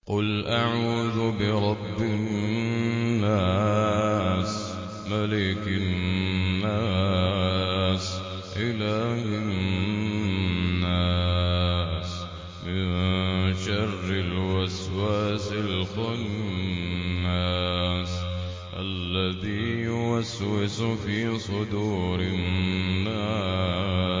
قُلْ أَعُوذُ بِرَبِّ النَّاسِ مَلِكِ النَّاسِ إِلَٰهِ النَّاسِ مِن شَرِّ الْوَسْوَاسِ الْخَنَّاسِ الَّذِي يُوَسْوِسُ فِي صُدُورِ النَّاسِ